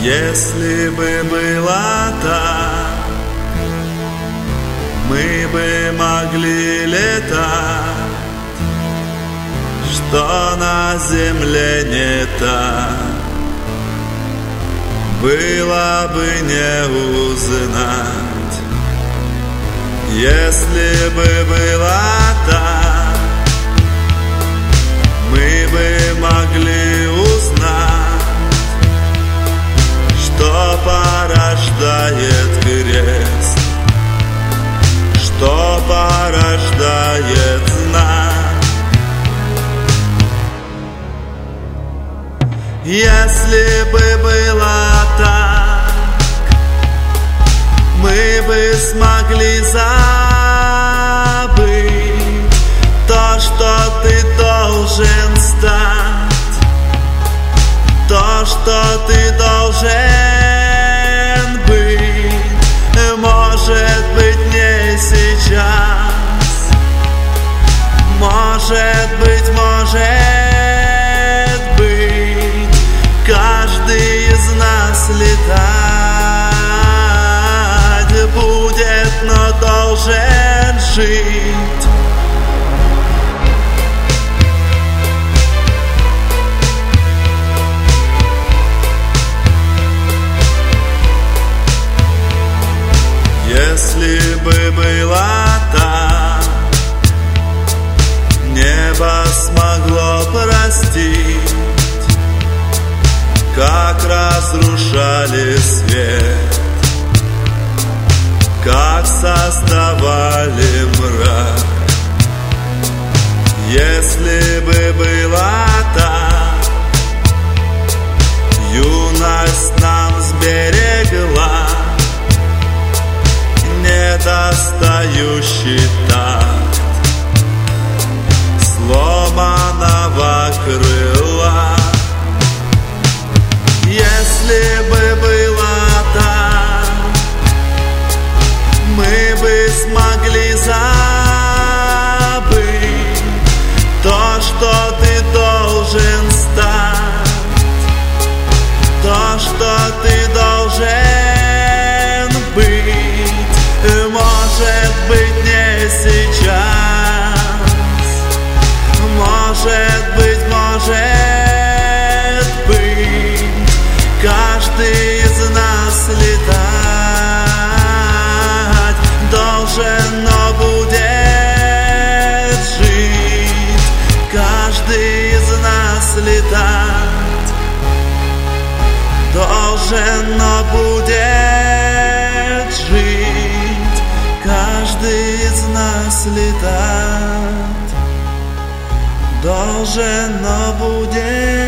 Если бы было так, мы бы могли летать, что на земле не так, было бы не узнать. Если бы было так, мы бы могли узнать, что порождает крест, что порождает знак. Если бы было так, мы бы смогли забыть то, что ты должен стать, то, что ты должен быть. Может быть, не сейчас, может быть, каждый из нас летать будет, но должен жить. Если бы было так, небо смогло простить, как разрушали свет, как создавали мрак. Если бы было так, юность нам сберегла недостающий такт сломанного крыла. Если бы было так, мы бы смогли забыть то, что ты должен стать, то, что ты должен быть. Может быть, не сейчас, может быть, каждый из нас летать должен, но будет жить. Каждый из нас летать должен, но будет жить. Каждый из нас летать должен, но будет